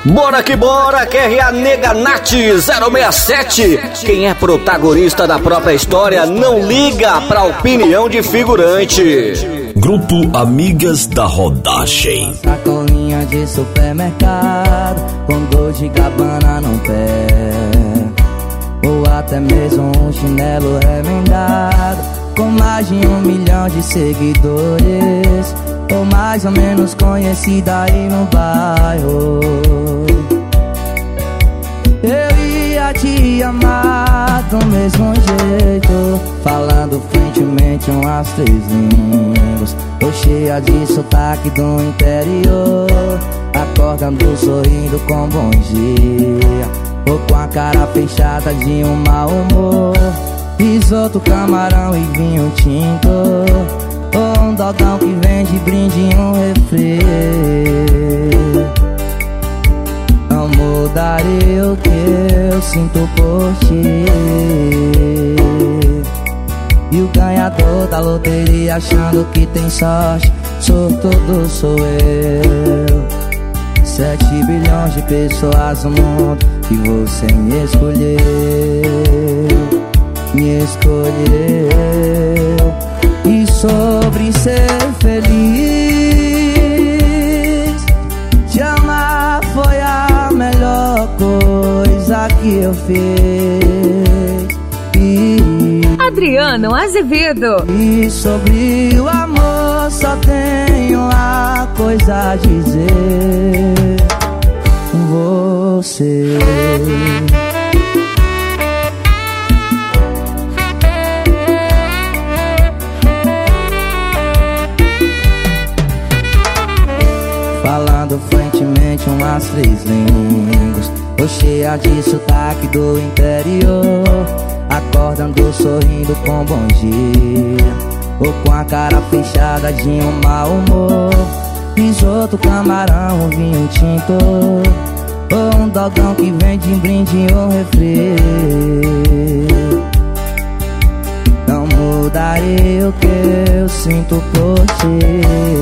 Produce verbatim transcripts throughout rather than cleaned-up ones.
Bora que bora, Q R A Nega Nath zero seis sete. Quem é protagonista da própria história não liga pra opinião de figurante. Grupo Amigas da Rodagem. Sacolinha de supermercado com Dolce e Gabbana no pé, ou até mesmo um chinelo remendado com mais de um milhão de seguidores, ou mais ou menos conhecida aí no bairro. Eu ia te amar do mesmo jeito, falando fluentemente umas três línguas, tô cheia de sotaque do interior, acordando sorrindo com bom dia, ou com a cara fechada de um mau humor. Risoto, camarão e vinho tinto, ou um dogão que vende brinde em um refri. Não mudarei o que eu sinto por ti. E o ganhador da loteria achando que tem sorte, sortudo sou eu. Sete bilhões de pessoas no mundo e você me escolheu, me escolheu. E sobre ser feliz, te amar foi a melhor coisa que eu fiz. E Adriano Azevedo. E sobre o amor só tenho a coisa a dizer: você. Falando fluentemente umas três línguas, tô cheia de sotaque do interior, acordando sorrindo com bom dia, ou com a cara fechada de um mau humor. Risoto, camarão, vinho tinto, ou um dogão que vende em brinde ou refri. Não mudarei o que eu sinto por ti.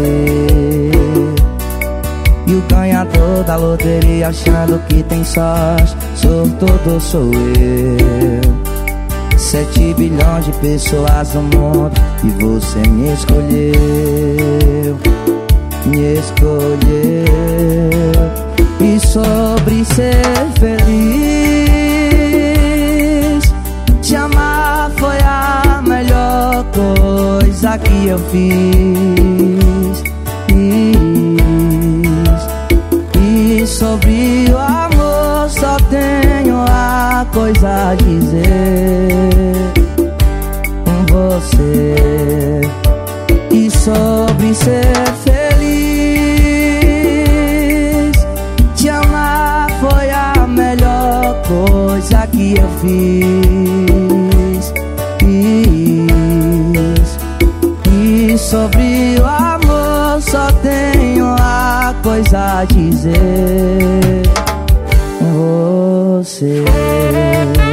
E o ganhador da loteria achando que tem sorte, sortudo sou eu. Sete bilhões de pessoas no mundo e você me escolheu, me escolheu. E sobre ser feliz, te amar foi a melhor coisa que eu fiz. E sobre o amor só tenho a coisa a dizer: você. E sobre ser feliz, te amar foi a melhor coisa que eu fiz. E sobre o amor só tenho a coisa a dizer: você.